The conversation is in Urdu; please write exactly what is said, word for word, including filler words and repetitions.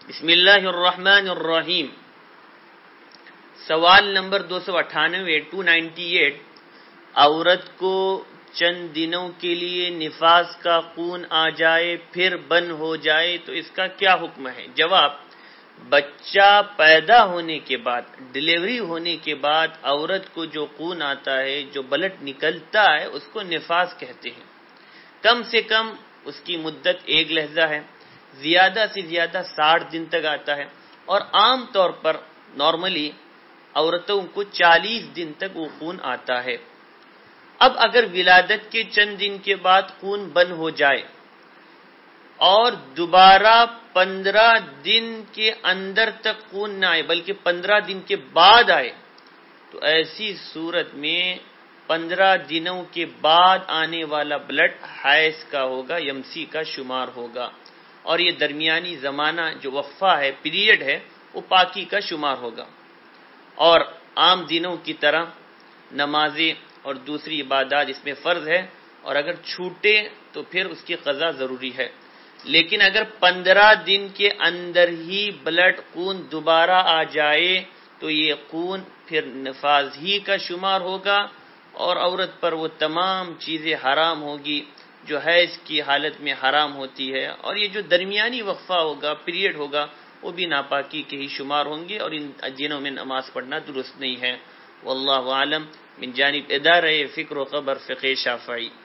بسم اللہ الرحمن الرحیم. سوال نمبر دو سو اٹھانوے ٹو نائنٹی ایٹ. عورت کو چند دنوں کے لیے نفاس کا خون آ جائے پھر بند ہو جائے تو اس کا کیا حکم ہے؟ جواب: بچہ پیدا ہونے کے بعد، ڈلیوری ہونے کے بعد عورت کو جو خون آتا ہے، جو بلڈ نکلتا ہے، اس کو نفاس کہتے ہیں. کم سے کم اس کی مدت ایک لحظہ ہے، زیادہ سے زیادہ ساٹھ دن تک آتا ہے، اور عام طور پر نارملی عورتوں کو چالیس دن تک وہ خون آتا ہے. اب اگر ولادت کے چند دن کے بعد خون بند ہو جائے اور دوبارہ پندرہ دن کے اندر تک خون نہ آئے بلکہ پندرہ دن کے بعد آئے، تو ایسی صورت میں پندرہ دنوں کے بعد آنے والا بلڈ حیض کا ہوگا، یمسی کا شمار ہوگا، اور یہ درمیانی زمانہ جو وقفہ ہے، پیریڈ ہے، وہ پاکی کا شمار ہوگا. اور عام دنوں کی طرح نمازیں اور دوسری عبادات اس میں فرض ہے، اور اگر چھوٹے تو پھر اس کی قضا ضروری ہے. لیکن اگر پندرہ دن کے اندر ہی بلڈ خون دوبارہ آ جائے تو یہ خون پھر نفاس ہی کا شمار ہوگا، اور عورت پر وہ تمام چیزیں حرام ہوگی جو حیض کی حالت میں حرام ہوتی ہے، اور یہ جو درمیانی وقفہ ہوگا، پیریڈ ہوگا، وہ بھی ناپاکی کے ہی شمار ہوں گے، اور ان دنوں میں نماز پڑھنا درست نہیں ہے. واللہ عالم. من جانب ادارہ فکر و خبر فقہ شافعی.